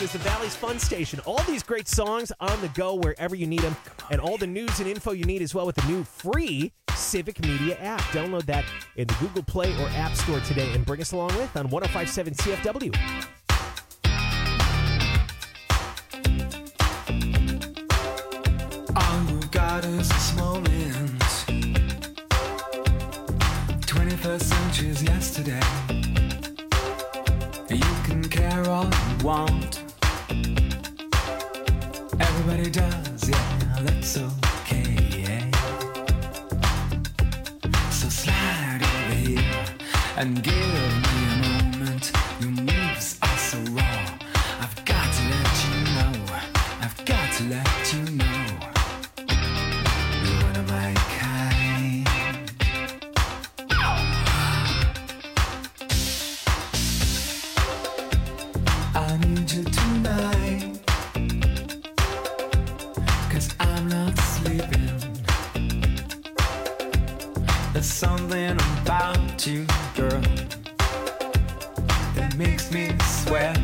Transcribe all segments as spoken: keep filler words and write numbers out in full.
is the Valley's Fun Station. All these great songs on the go wherever you need them, and all the news and info you need as well with the new free Civic Media app. Download that in the Google Play or App Store today and bring us along with on one oh five point seven C F W. All you got is this moment. twenty-first century's yesterday. You can care all you want. Everybody does, yeah, that's okay, yeah. So slide over here and give me a moment. Your moves are so raw. I've got to let you know. I've got to let you know. You're one of my kind. I need you tonight, 'cause I'm not sleeping. There's something about you, girl, that makes me sweat.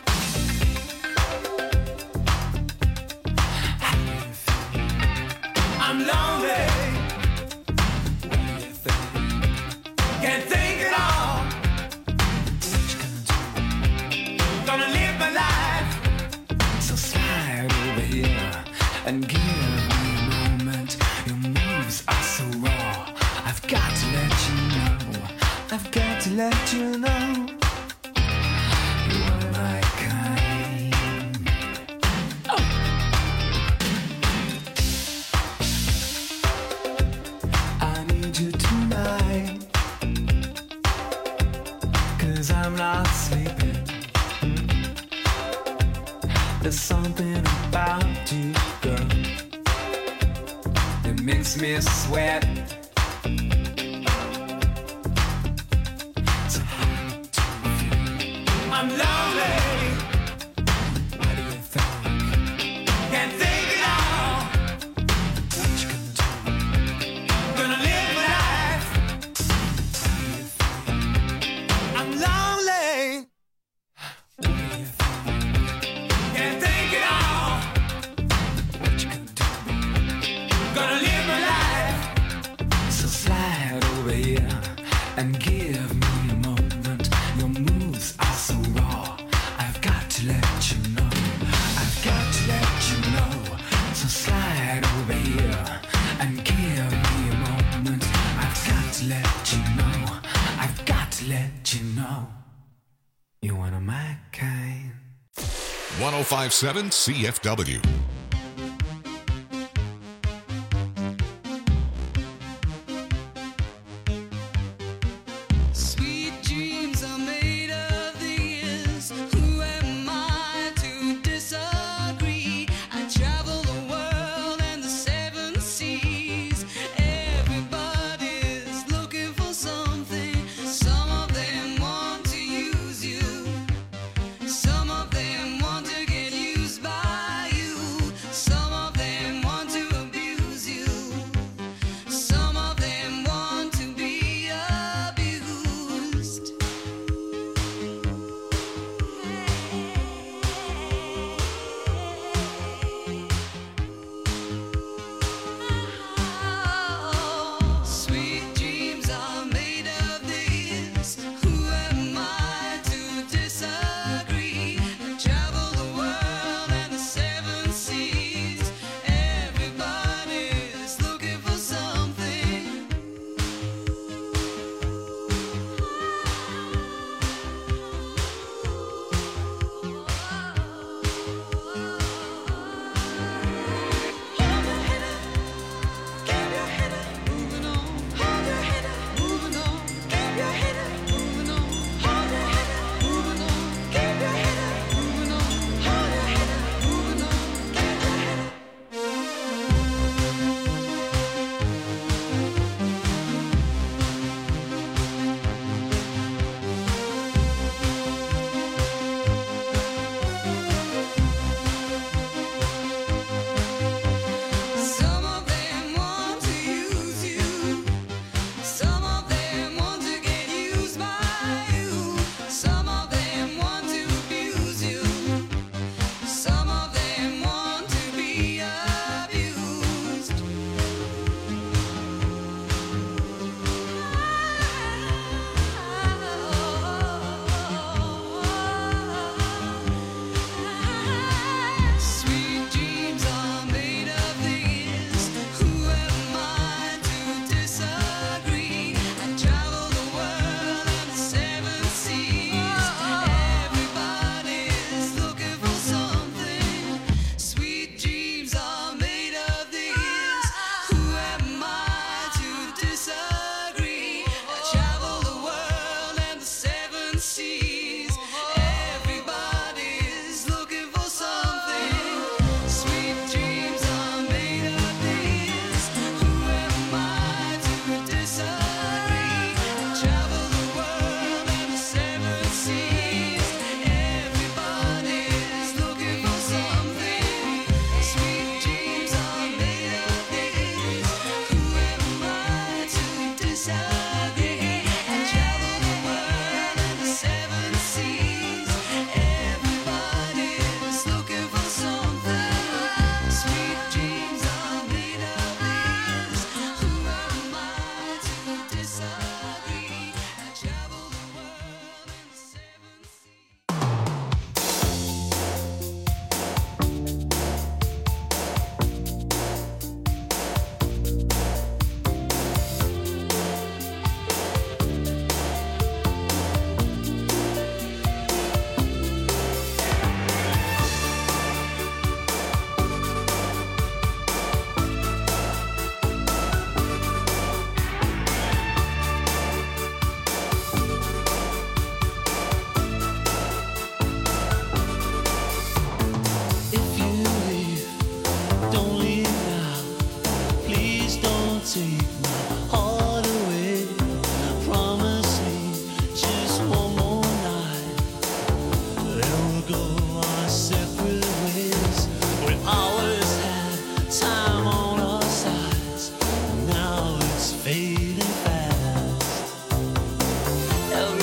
I'm lonely. What do you think? Can't think at all. What you gonna do? Gonna live my life. So slide over here and give me a moment. Your moves are so raw. I've got to let you know. I've got to let you know. You are my kind. Oh. I need you tonight, 'cause I'm not sleeping. There's something about you, girl, that makes me sweat. So how do you feel? I'm lonely. What do you think? Can't think at all. What you gonna do? Gonna live my life. How do you feel? I'm lonely. What do you think? Can't think at all. What you gonna do? Gonna live my life. So slide over here and give me a moment. Your moves are so raw. I've got to let you know. I've got to let you know. So slide over here and give me a moment. I've got to let you know. I've got to let you know. You're one of my kind. one oh five point seven C F W. Sweet dreams are made of these. Who am I to disagree? I travel the world and the seven seas. Everybody's looking for something. Some of them want to use you. Some of them want to get used by you.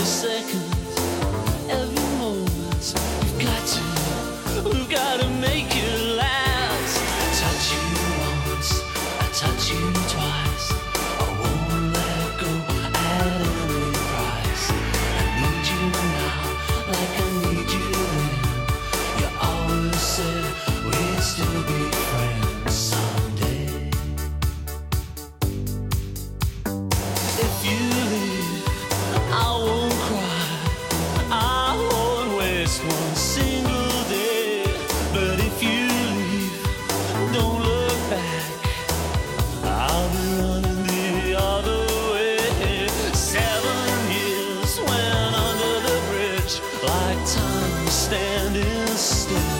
second, every moment. We've got to, we've got to make it last. I touch you once, I touch you twice. I won't let go at any price. I need you now, like I need you then. You always said we'd still be friends someday. If you leave, I won't cry, I won't waste one single day. But if you leave, don't look back, I'll be running the other way. Seven years went under the bridge, like time standing still.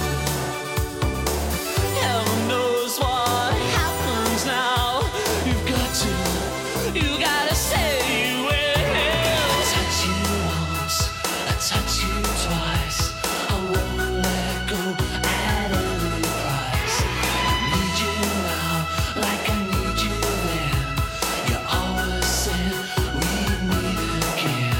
Heaven knows what happens now. You've got to, you gotta say you will. I touch you once, I touch you twice. I won't let go at any price. I need you now, like I need you then. You always said we'd meet again.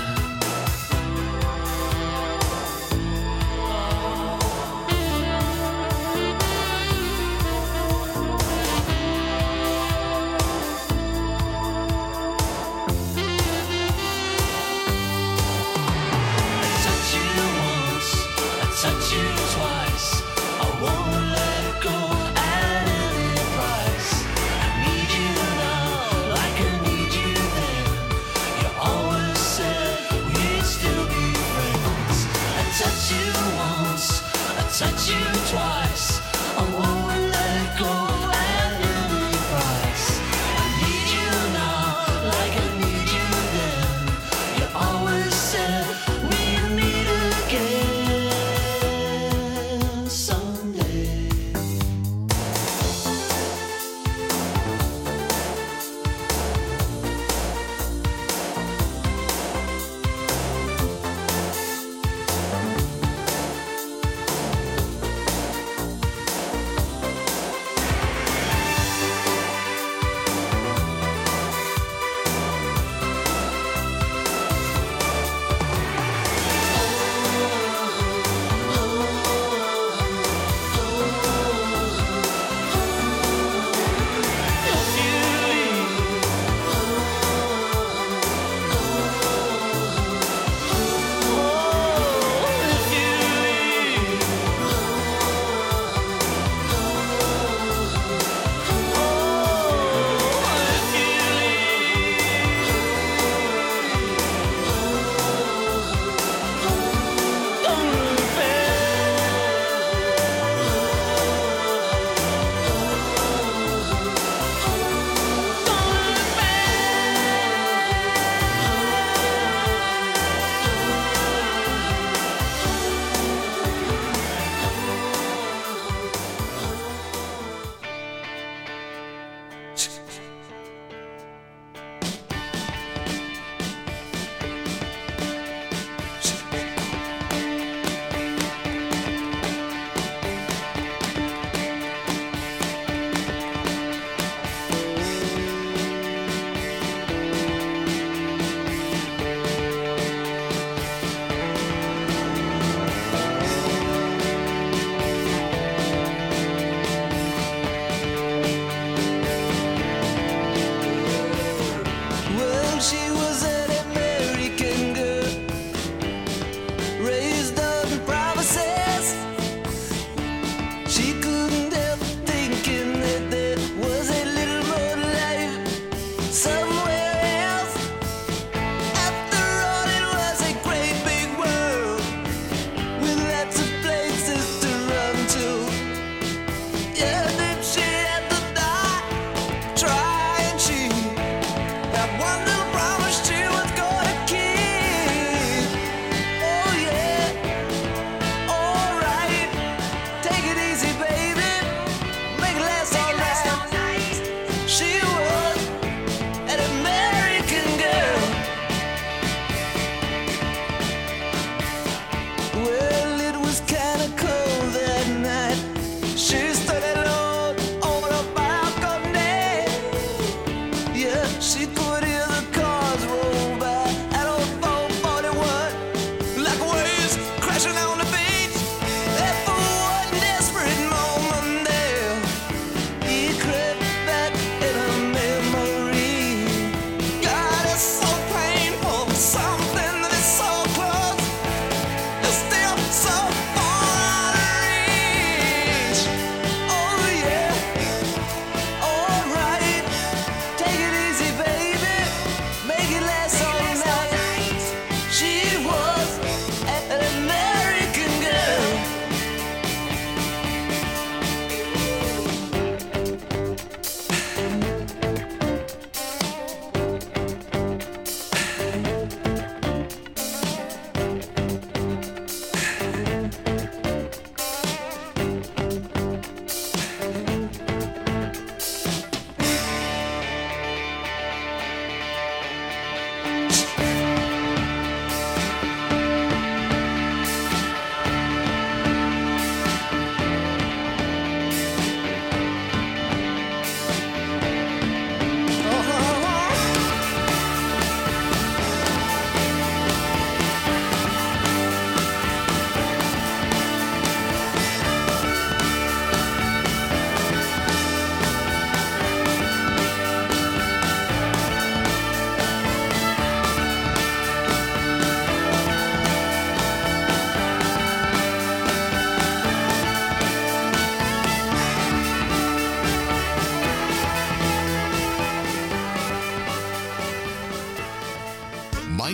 I touch you once, I touch you twice. I won't let go at any price. I need you now, like I need you then. You always said we'd still be friends. I touch you once, I touch you twice. I won't let go at any price. I need you now, like I need you then. You always said we'd meet again someday.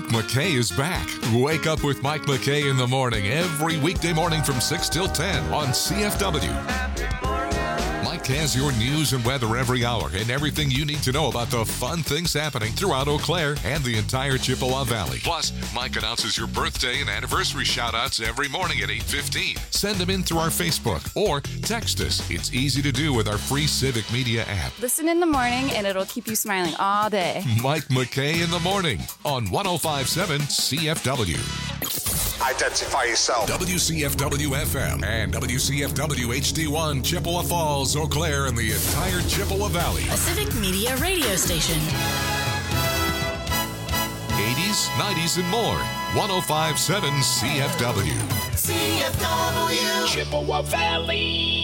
Mike McKay is back. Wake up with Mike McKay in the morning every weekday morning from six till ten on C F W. Mike has your news and weather every hour and everything you need to know about the fun things happening throughout Eau Claire and the entire Chippewa Valley. Plus, Mike announces your birthday and anniversary shout-outs every morning at eight fifteen. Send them in through our Facebook or text us. It's easy to do with our free Civic Media app. Listen in the morning and it'll keep you smiling all day. Mike McKay in the morning on one oh five point seven C F W. Identify yourself. W C F W F M and W C F W H D one, Chippewa Falls, Eau Claire, and the entire Chippewa Valley. A Civic Media radio station. eighties, nineties, and more. one oh five point seven C F W. C F W. Chippewa Valley.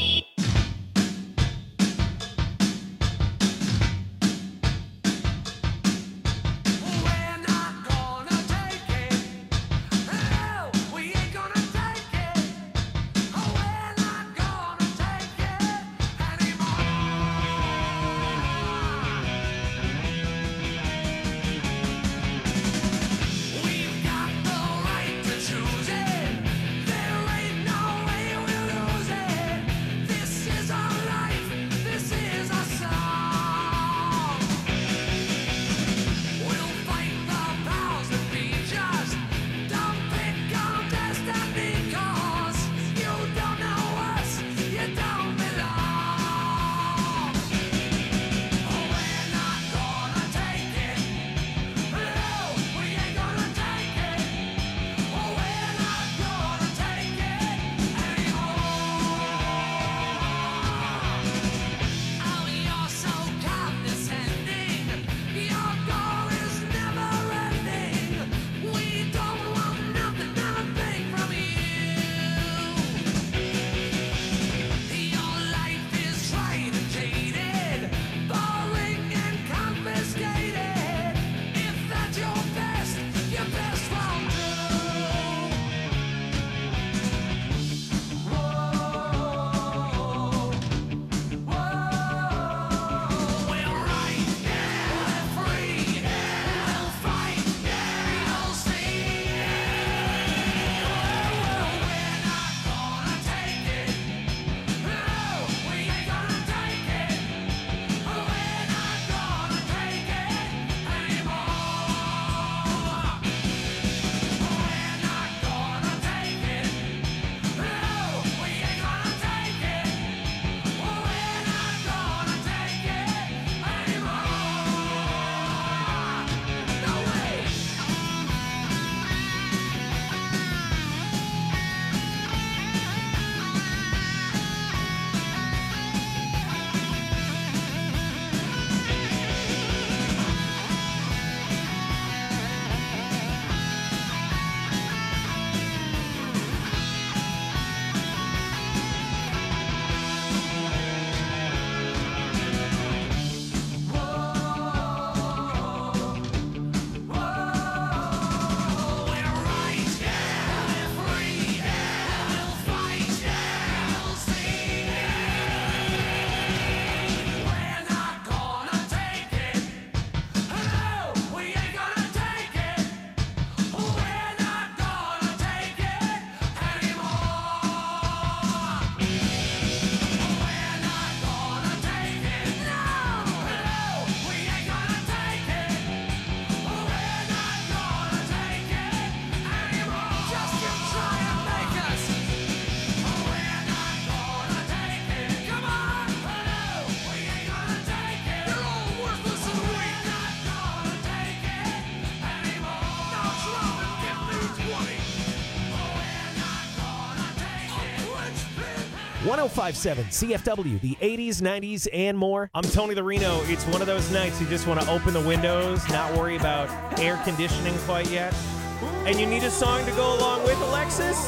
one oh five point seven C F W, the eighties, nineties, and more. I'm Tony the Reno. It's one of those nights you just want to open the windows, not worry about air conditioning quite yet. And you need a song to go along with, Alexis?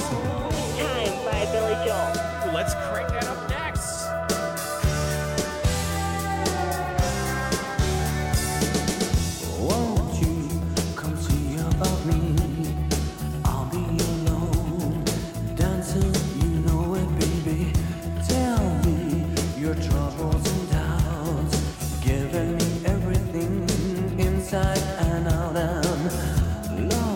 Time by Billy Joel. Let's crank that up next. Won't you come see about me? I'll be alone, dancing, you know it, baby. Tell me your troubles and doubts, giving me everything inside and out, and love.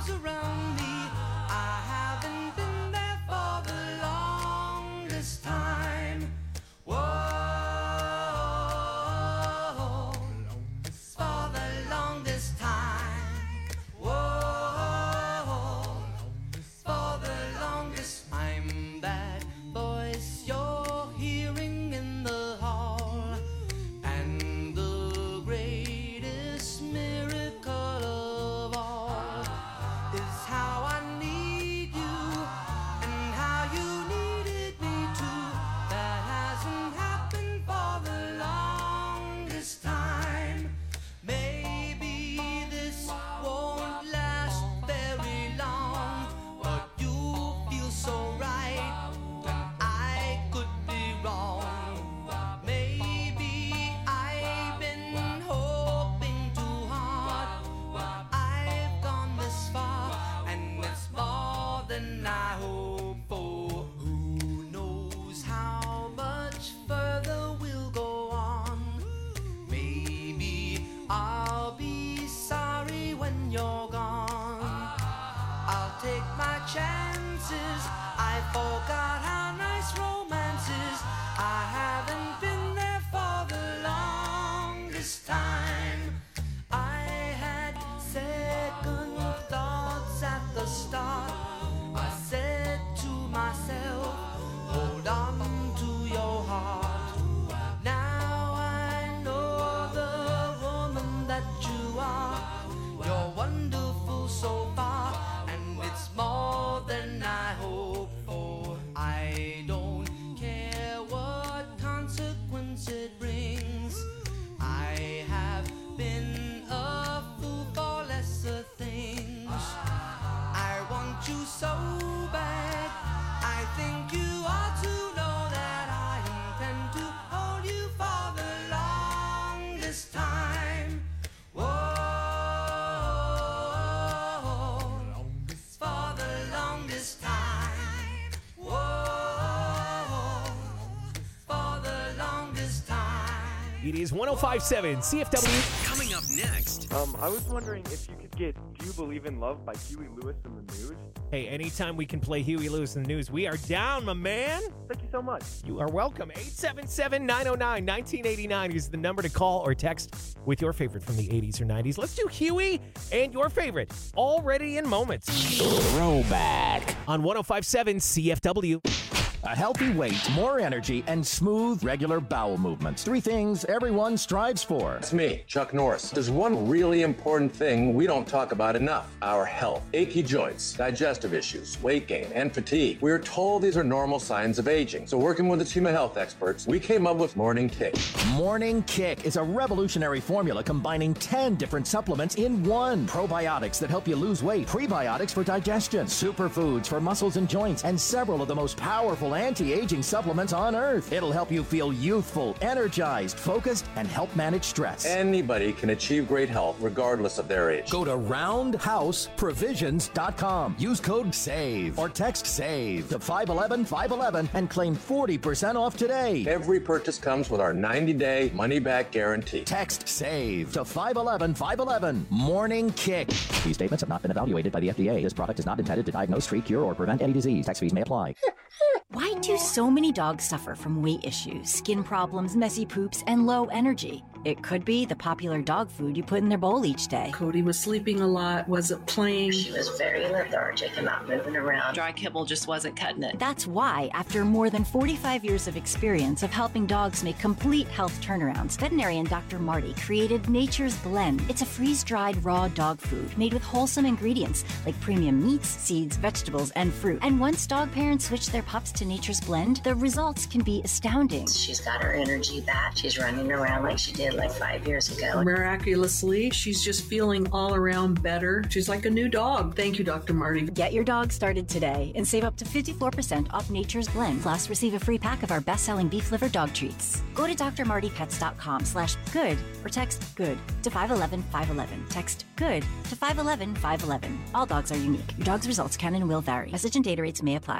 arms around me. I haven't been there for the longest time. Whoa, for the longest time. Whoa, for the longest time. That voice you're hearing in the hall, and the greatest miracle of all is how I need you and how you needed me too. That hasn't happened for the longest time. Maybe this won't last very long, but you feel so right when I could be wrong. Maybe I've been hoping too hard, but I've gone this far, and it's more than I hope for. Who knows how much further we'll go on? Maybe I'll be sorry when you're gone. I'll take my chances. I forgot how nice romance is. I haven't been there for the longest time. I had second thoughts at the start. I said to myself, hold on to your heart. Now I know the woman that you are. You're wonderful so far, and it's more than I hope for. I don't care what consequence it brings. I have been a fool for lesser things. I want you so bad. I think you ought to know that I intend to hold you for the longest time. Whoa, for the longest time. Whoa, for the longest time. It is one oh five point seven C F W. Coming up next. Um, I was wondering if you could get Do You Believe in Love by Huey Lewis and the News? Hey, anytime we can play Huey Lewis in the News, we are down, my man. Thank you so much. You are welcome. eight seven seven, nine oh nine, nineteen eighty-nine is the number to call or text with your favorite from the eighties or nineties. Let's do Huey and your favorite already in moments. Throwback. On one oh five point seven C F W. A healthy weight, more energy, and smooth, regular bowel movements. Three things everyone strives for. It's me, Chuck Norris. There's one really important thing we don't talk about enough: our health. Achy joints, digestive issues, weight gain, and fatigue. We're told these are normal signs of aging. So working with a team of health experts, we came up with Morning Kick. Morning Kick is a revolutionary formula combining ten different supplements in one. Probiotics that help you lose weight, prebiotics for digestion, superfoods for muscles and joints, and several of the most powerful anti-aging supplements on earth. It'll help you feel youthful, energized, focused, and help manage stress. Anybody can achieve great health regardless of their age. Go to roundhouse provisions dot com. Use code SAVE or text SAVE to five one one, five one one and claim forty percent off today. Every purchase comes with our ninety-day money-back guarantee. Text SAVE to five one one, five one one. Morning Kick. These statements have not been evaluated by the F D A. This product is not intended to diagnose, treat, cure, or prevent any disease. Tax fees may apply. Why do so many dogs suffer from weight issues, skin problems, messy poops, and low energy? It could be the popular dog food you put in their bowl each day. Cody was sleeping a lot, wasn't playing. She was very lethargic and not moving around. Dry kibble just wasn't cutting it. That's why, after more than forty-five years of experience of helping dogs make complete health turnarounds, veterinarian Doctor Marty created Nature's Blend. It's a freeze-dried raw dog food made with wholesome ingredients like premium meats, seeds, vegetables, and fruit. And once dog parents switch their pups to Nature's Blend, the results can be astounding. She's got her energy back. She's running around like she did like five years ago. Miraculously, she's just feeling all around better. She's like a new dog. Thank you, Doctor Marty. Get your dog started today and save up to fifty-four percent off Nature's Blend. Plus, receive a free pack of our best-selling beef liver dog treats. Go to d r marty pets dot com slash good or text good to five one one, five one one. Text good to five one one, five one one. All dogs are unique. Your dog's results can and will vary. Message and data rates may apply.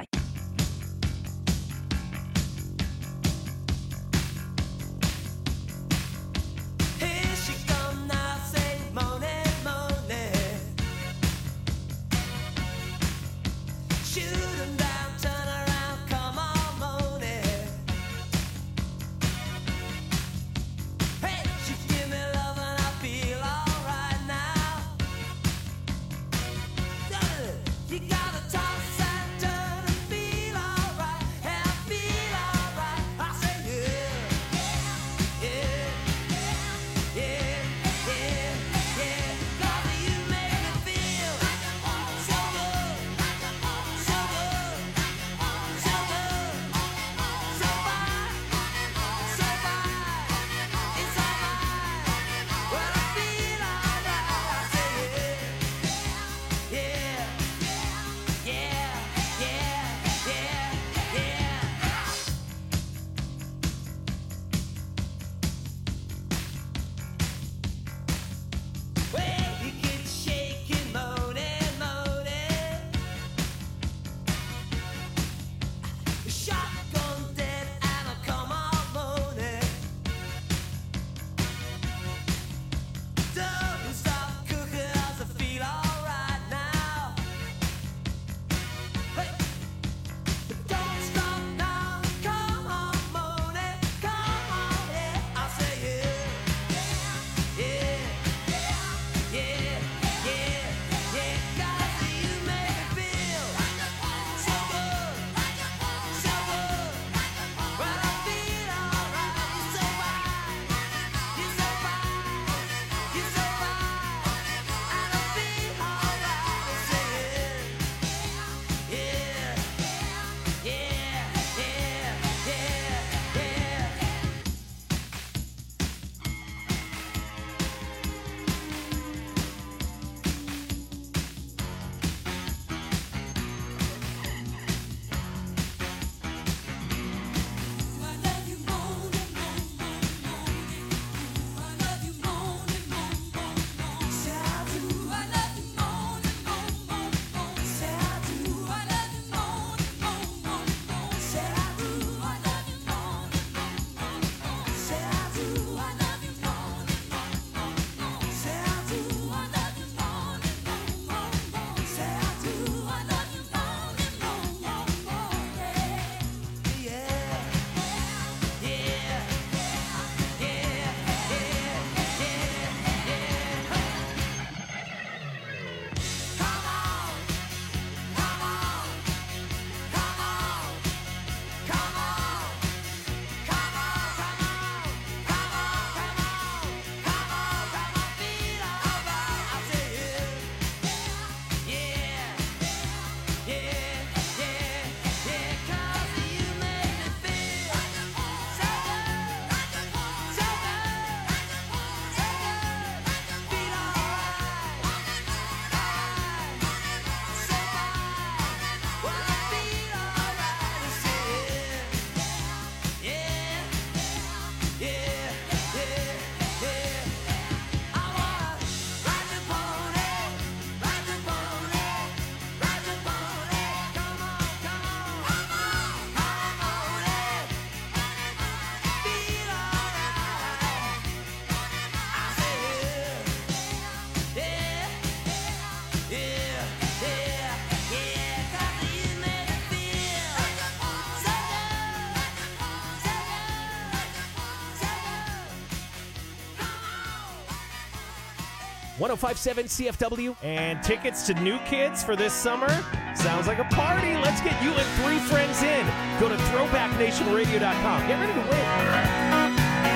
one oh five point seven C F W. And tickets to New Kids for this summer? Sounds like a party. Let's get you and three friends in. Go to throwback nation radio dot com. Get ready to win.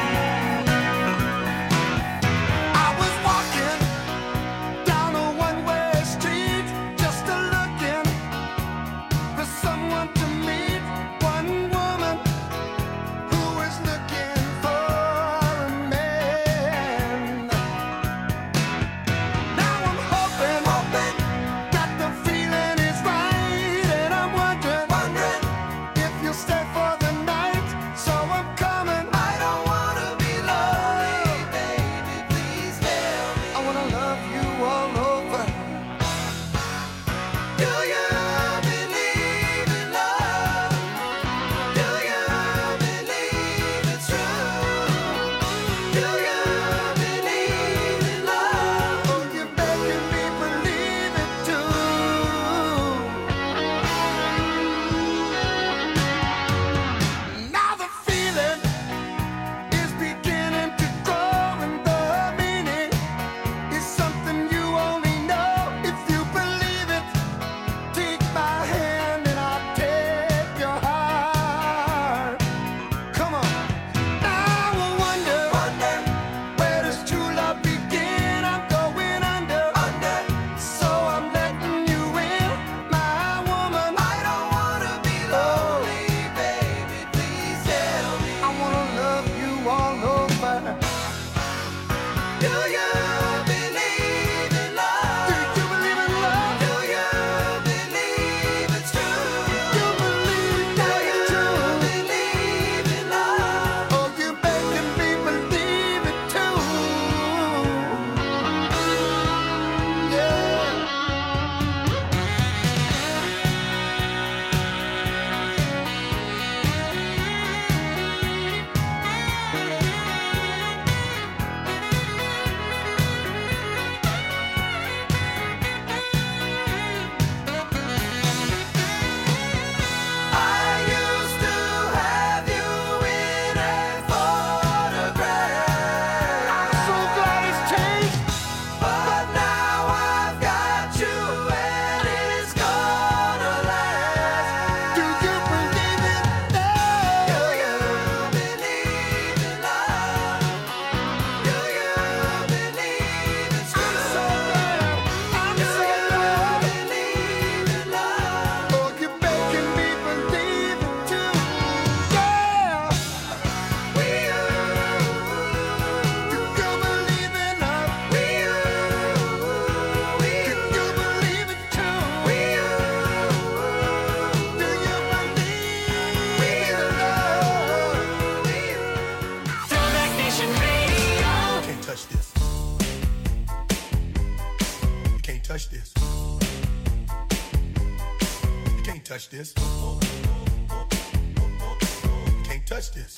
touch this. You can't touch this. You can't touch this.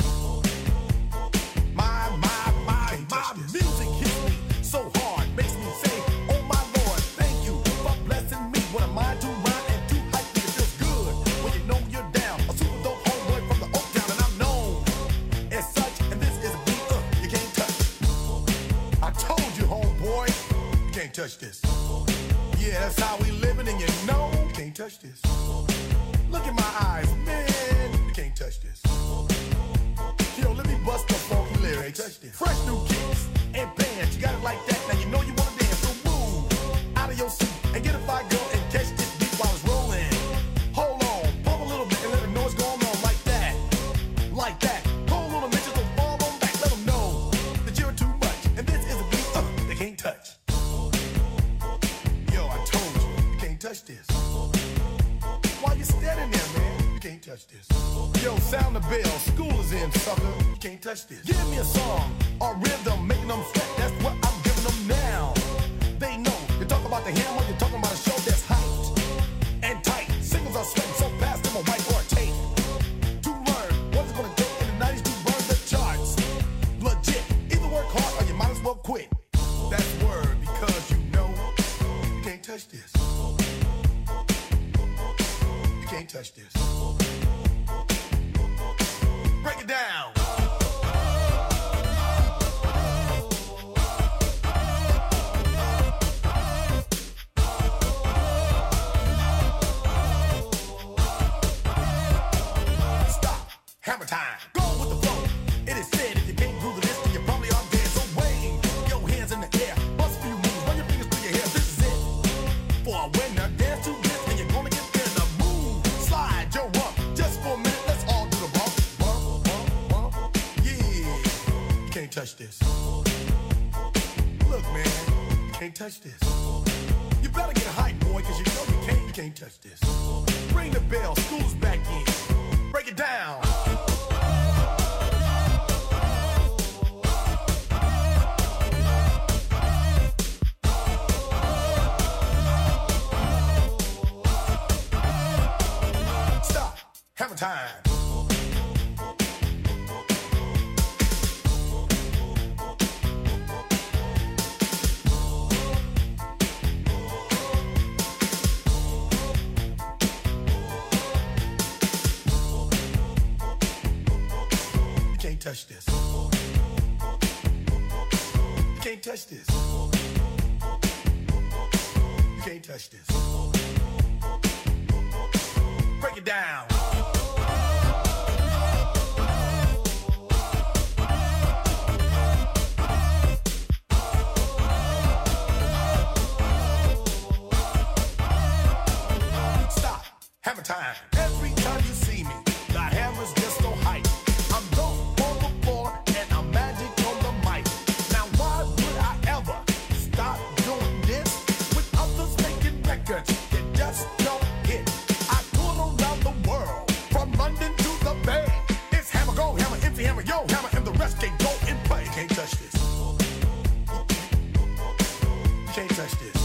My, my, my, my music hits me so hard, makes me say, oh my Lord, thank you for blessing me. What am I to rhyme and to hype me? It feels good when you know you're down. A super dope homeboy from the Oak Town, and I'm known as such. And this is a beat uh, you can't touch. I told you, homeboy, you can't touch this. Yeah, that's how we living, and you know you can't touch this. Look in my eyes, man, you can't touch this. Yo, let me bust the funky lyrics. Fresh new kicks and bands, you got it like that. Now you know you wanna dance, so move out of your seat and get a fire girl and catch this beat while it's rolling. Hold on, pump a little bit and let them know what's going on like that, like that. Hold on a minute, just don't fall on back. Let them know that you're too much, and this is a beat uh, they can't touch. Yo, I told you, you can't touch this. Why you standing there, man? You can't touch this. Yo, sound the bell, school is in, sucker. You can't touch this. Give me a song or rhythm, making them sweat. That's what I'm giving them now. They know. You talk about the hammer, you're talking about a show that's hyped and tight. Singles are sweating so fast, them a white or a tape. To learn what it's gonna take in the nineties to burn the charts. Legit. Either work hard or you might as well quit. That's word because you know you can't touch this. You can't touch this. Break it down. time. Go with the flow. It is said if you can't groove the list, then you probably are dead. So wave your hands in the air. Bust a few moves. Run your fingers through your hair. This is it. For a winner, dance to this, and you're gonna get there. The move, slide your rump. Just for a minute, let's all do the bump. Bump, bump, bump. Yeah. You can't touch this. Look, man. You can't touch this. You better get a hype, boy, cause you know you can't, you can't touch this. Ring the bell, school's back in. Break it down. Stop. Hammer time. Touch this. You can't touch this. You can't touch this. Break it down. Stop. Hammer time. Every time you see me, the hammer's just so hype. I'm dope. That just don't hit. I tour around the world, from London to the Bay. It's hammer go, hammer empty, hammer yo, hammer, and the rest can go and play. You can't touch this. You can't touch this.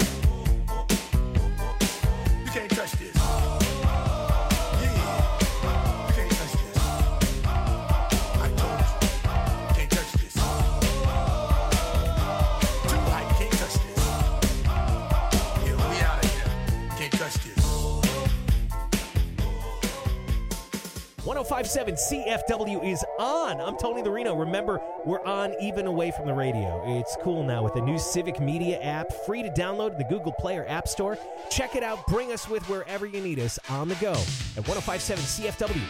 You can't touch this. Yeah, you can't touch this. I told you, you can't touch this. Too high, you can't touch this. Touch this. one oh five point seven C F W is on. I'm Tony the Reno. Remember, we're on even away from the radio. It's cool now with the new Civic Media app, free to download in the Google Play or App Store. Check it out. Bring us with wherever you need us on the go at one oh five point seven C F W.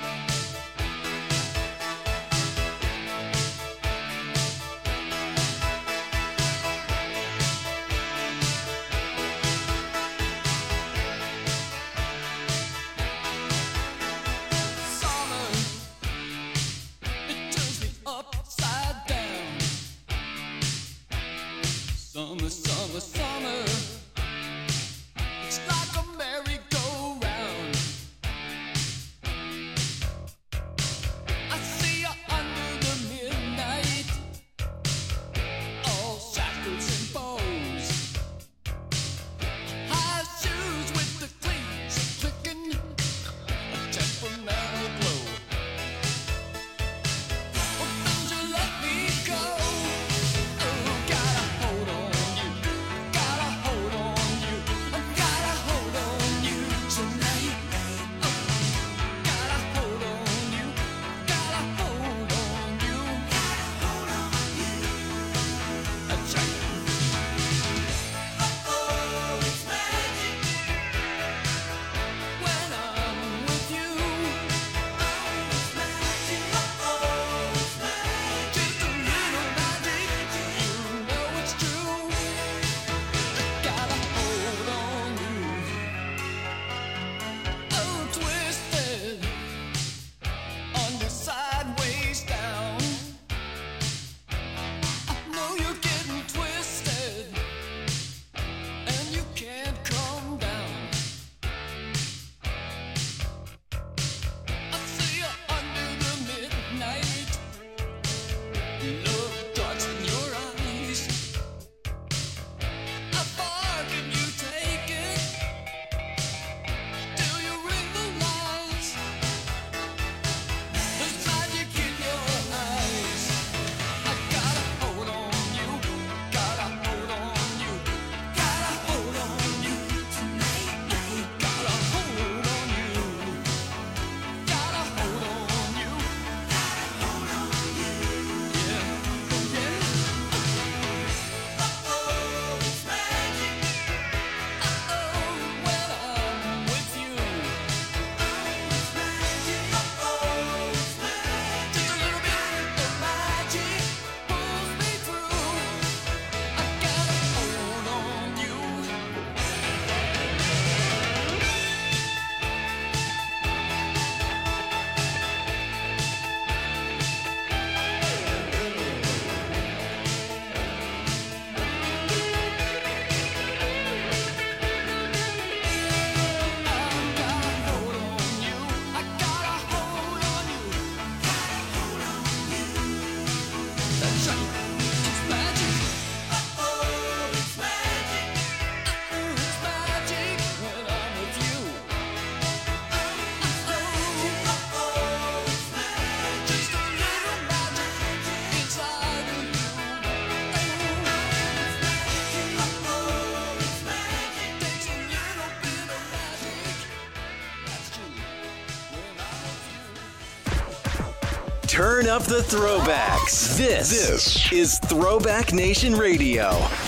Summer, summer, summer. It's like a merry-go-round. Turn up the throwbacks. This, this is Throwback Nation Radio.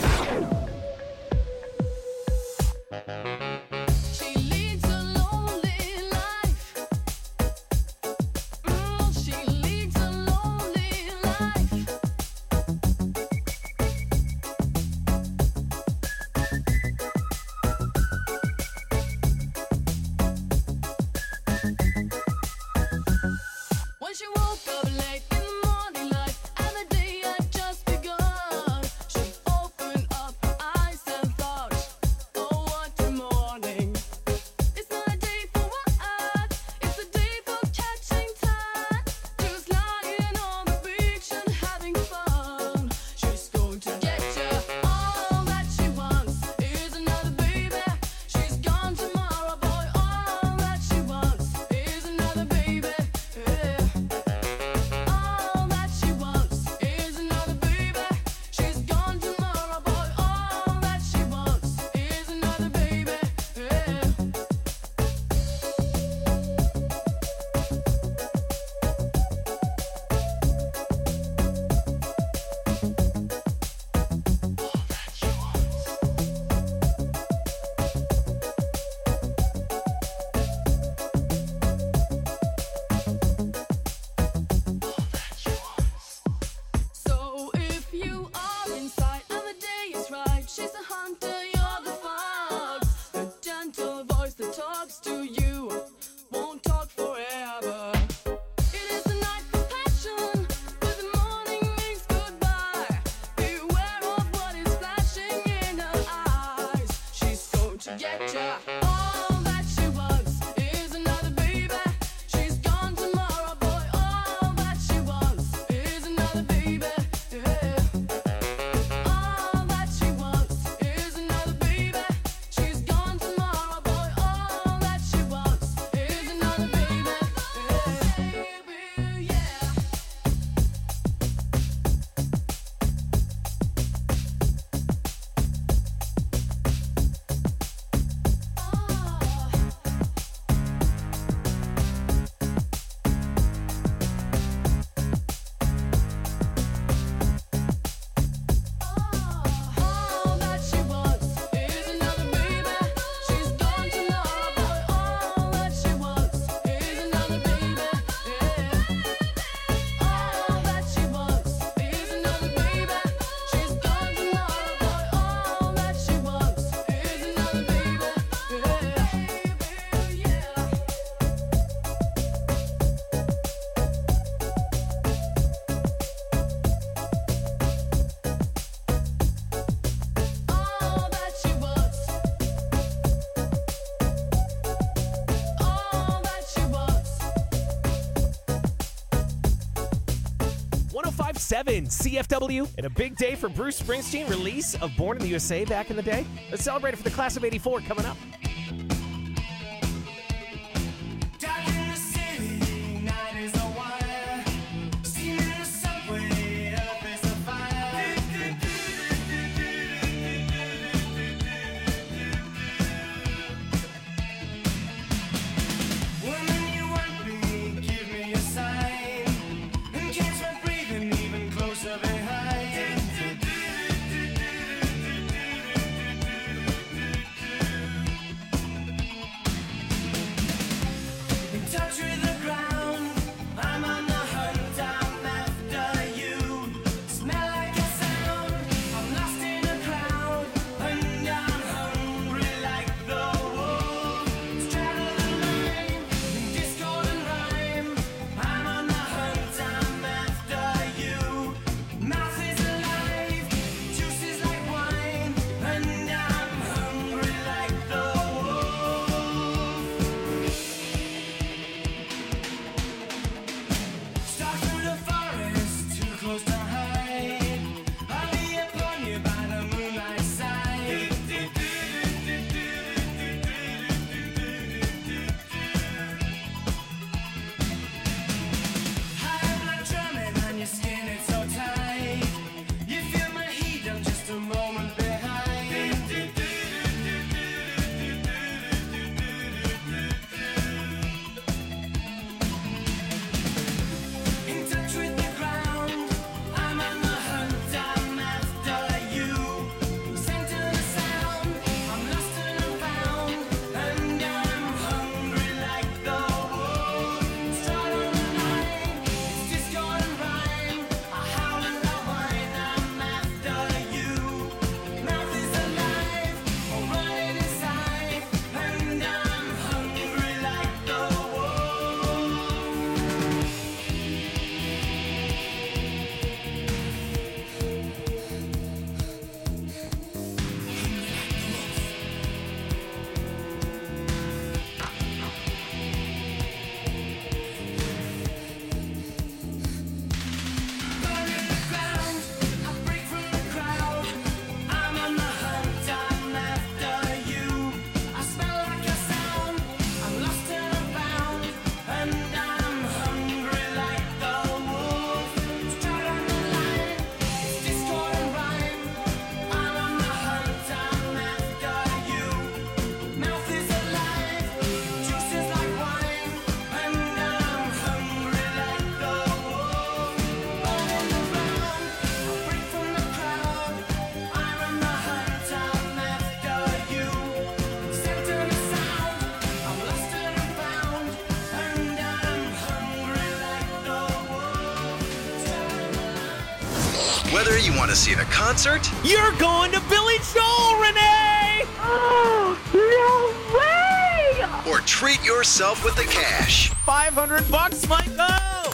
seven C F W, and a big day for Bruce Springsteen, release of Born in the U S A back in the day. Let's celebrate it for the class of eighty-four coming up. Whether you want to see the concert, You're going to Billy Joel, Renee! Oh, no way! or treat yourself with the cash. five hundred bucks, Michael!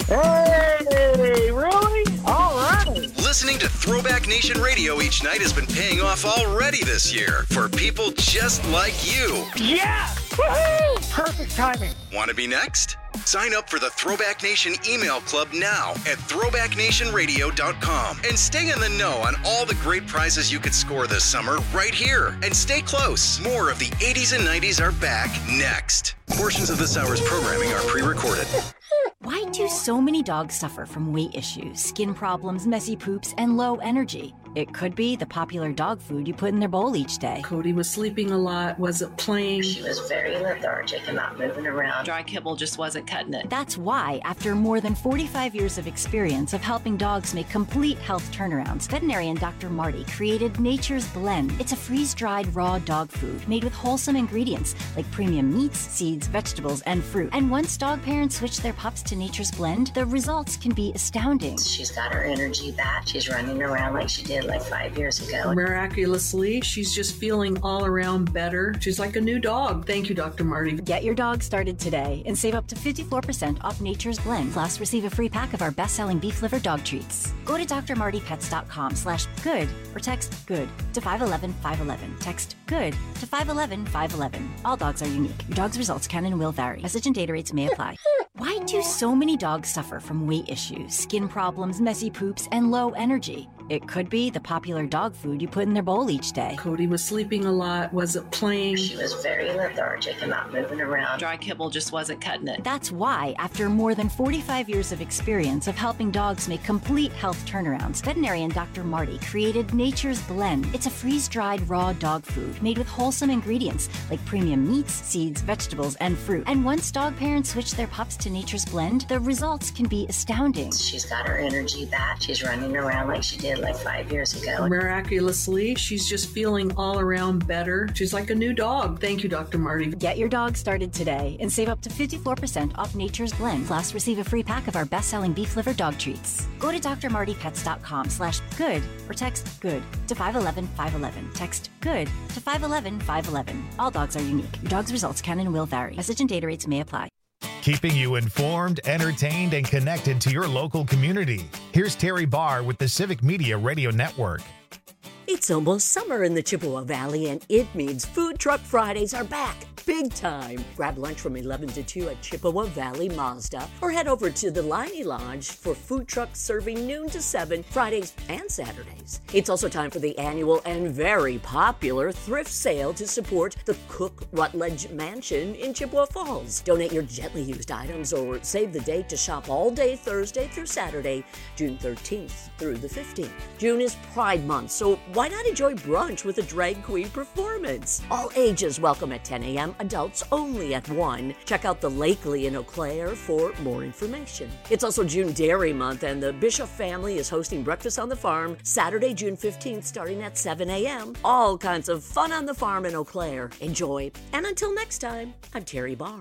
Hey, really? All right. Listening to Throwback Nation Radio each night has been paying off already this year for people just like you. Yeah! Woohoo! Perfect timing. Want to be next? Sign up for the Throwback Nation email club now at throwback nation radio dot com and stay in the know on all the great prizes you could score this summer right here. And stay close. More of the eighties and nineties are back next. Portions of this hour's programming are pre-recorded. Why do so many dogs suffer from weight issues, skin problems, messy poops, and low energy? It could be the popular dog food you put in their bowl each day. Cody was sleeping a lot, wasn't playing. She was very lethargic and not moving around. Dry kibble just wasn't cutting it. That's why, after more than forty-five years of experience of helping dogs make complete health turnarounds, veterinarian Doctor Marty created Nature's Blend. It's a freeze-dried raw dog food made with wholesome ingredients like premium meats, seeds, vegetables, and fruit. And once dog parents switch their pups to Nature's Blend, the results can be astounding. She's got her energy back. She's running around like she did like five years ago. Miraculously, she's just feeling all around better. She's like a new dog. Thank you, Doctor Marty. Get your dog started today and save up to fifty-four percent off Nature's Blend. Plus, receive a free pack of our best-selling beef liver dog treats. Go to d r marty pets dot com slash good or text good to five one one five one one. Text good to five one one five one one. All dogs are unique. Your dog's results can and will vary. Message and data rates may apply. Why do so many dogs suffer from weight issues, skin problems, messy poops, and low energy? It could be the popular dog food you put in their bowl each day. Cody was sleeping a lot, wasn't playing. She was very lethargic and not moving around. Dry kibble just wasn't cutting it. That's why, after more than forty-five years of experience of helping dogs make complete health turnarounds, veterinarian Doctor Marty created Nature's Blend. It's a freeze-dried raw dog food made with wholesome ingredients like premium meats, seeds, vegetables, and fruit. And once dog parents switch their pups to Nature's Blend, the results can be astounding. She's got her energy back. She's running around like she did like five years ago. Miraculously, she's just feeling all around better. She's like a new dog. Thank you, Doctor Marty. Get your dog started today and save up to fifty-four percent off Nature's Blend. Plus, receive a free pack of our best-selling beef liver dog treats. Go to d r marty pets dot com slash good or text good to five one one five one one. Text good to five one one five one one. All dogs are unique. Your dog's results can and will vary. Message and data rates may apply. Keeping you informed, entertained, and connected to your local community. Here's Terry Barr with the Civic Media Radio Network. It's almost summer in the Chippewa Valley, and it means Food Truck Fridays are back. Big time. Grab lunch from eleven to two at Chippewa Valley Mazda, or head over to the Liney Lodge for food trucks serving noon to seven Fridays and Saturdays. It's also time for the annual and very popular thrift sale to support the Cook Rutledge Mansion in Chippewa Falls. Donate your gently used items or save the date to shop all day Thursday through Saturday, June thirteenth through the fifteenth. June is Pride Month, so why not enjoy brunch with a drag queen performance? All ages welcome at ten a.m. Adults only at one. Check out the Lakely in Eau Claire for more information. It's also June Dairy Month, and the Bishop family is hosting Breakfast on the Farm Saturday, June fifteenth, starting at seven a.m. All kinds of fun on the farm in Eau Claire. Enjoy. And until next time, I'm Terry Barr.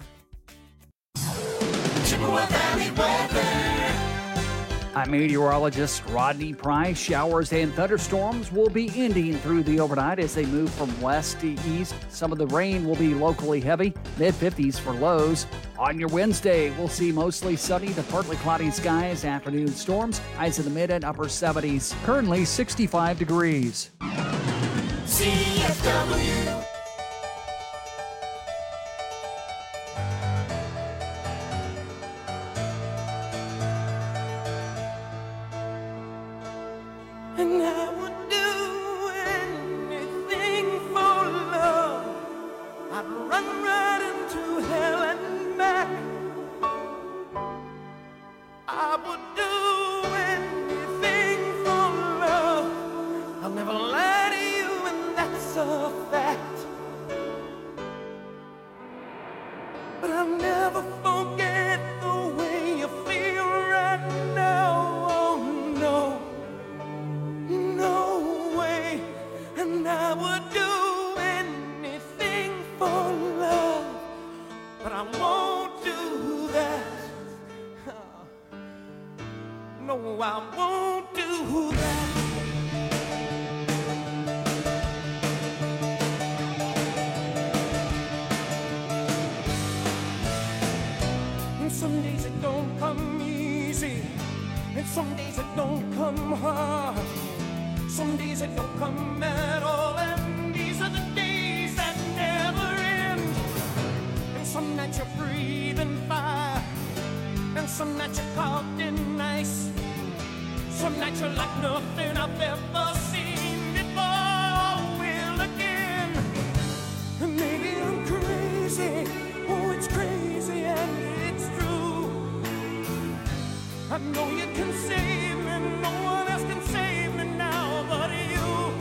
Chippewa Valley weather. I'm meteorologist Rodney Price. Showers and thunderstorms will be ending through the overnight as they move from west to east. Some of the rain will be locally heavy, mid fifties for lows. On your Wednesday, we'll see mostly sunny to partly cloudy skies, afternoon storms, highs in the mid and upper seventies. Currently sixty-five degrees. C F W. And I would do anything for love. I'd run right into hell and back. I would do anything for love. I'll never lie to you, and that's a fact. But I'll never forget the way you feel right now. Oh no. No way, and I would do anything for love, but I won't do that. No, I won't do that. it don't come easy, and some days it don't come hard. Some days it don't come at all, and these are the days that never end. And some nights you're breathing fire, and some nights you're caught in ice. Some nights you're like nothing I've ever seen before. Will again. And maybe I'm crazy. Oh, it's crazy and it's true. I know you can save me. No one else can save me now but you.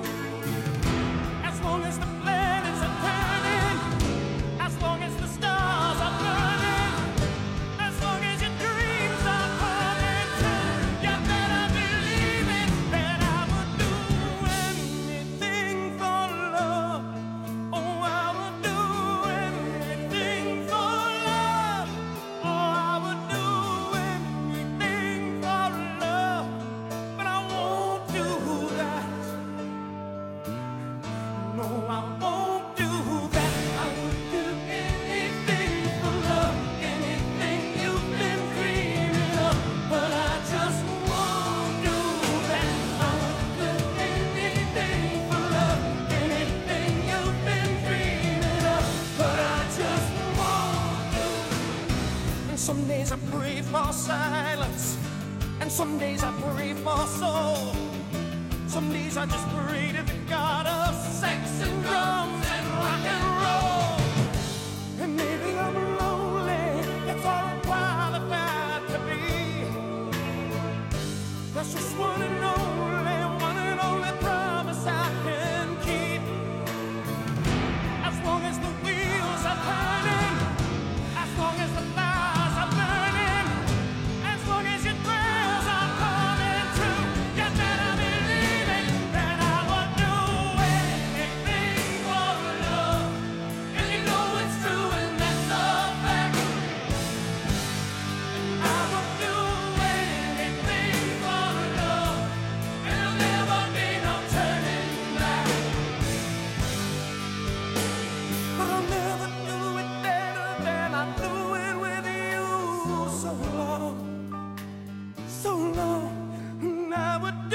As long as the planets are turning, as long as the stars are burning, as long as your dreams are coming true, you better believe it, that I would do anything for love. Oh, I would do anything for love. Oh, I would do anything for love. But I won't do that. No, I won't do that. I would do anything for love, anything you've been dreaming of. But I just won't do that. I would do anything for love, anything you've been dreaming of. But I just won't do. And some days I pray for silence, and some days I pray for soul. Some days I just pray to the God of sex and drums and rock and roll. And maybe I'm lonely, that's all I'm qualified to be. That's just one and only, one and only promise I can keep. As long as the wheels are turning, as long as the fires are burning, as long as your prayers are coming true, you better believe it, that I would do anything for love. And you know it's true, and that's a fact. I would do anything for love, and there'll never be no turning back. But I'll never do it better than I do it with you. So long, so long, and I would do